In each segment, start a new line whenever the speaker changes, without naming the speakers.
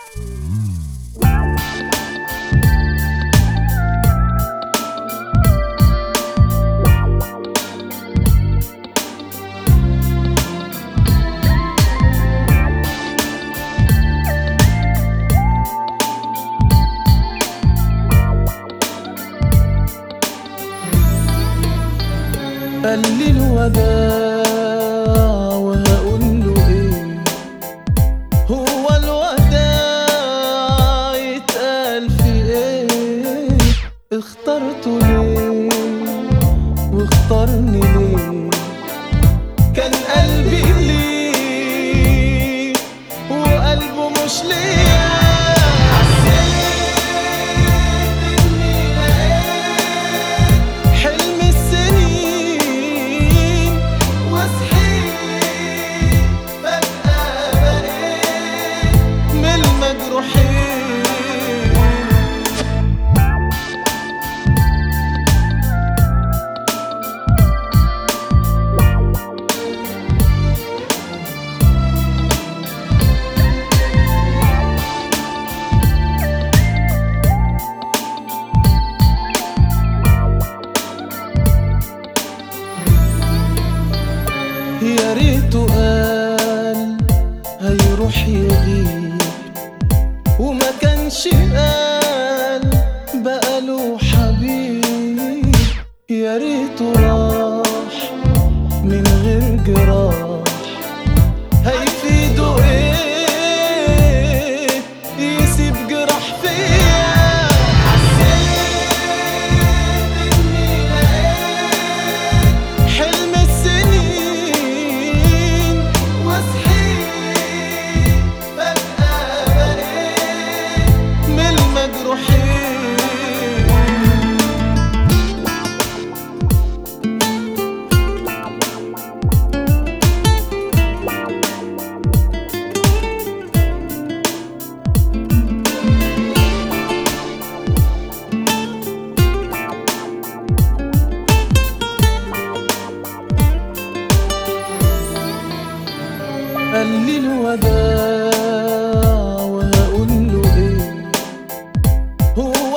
قال لي الوداع وهقول له ايه؟ هو الوداع يتقال في ايه؟ اخترته ليه واختارني ليه؟ كان قلبي ليه وقلبه مش ليا. يا ريته قال هيروح يغيب وما كانش قال بقاله حبيب. يا ريته راح من غير جراح، هيفيده ايه يسيب جراح فيا؟ قال لي الوداع وهقول له ايه؟ هو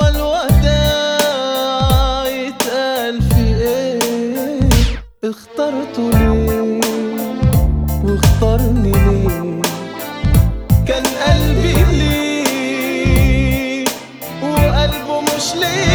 الوداع يتقال في ايه؟ اخترته ليه واختارني ليه؟ كان قلبي ليه وقلبه مش ليه.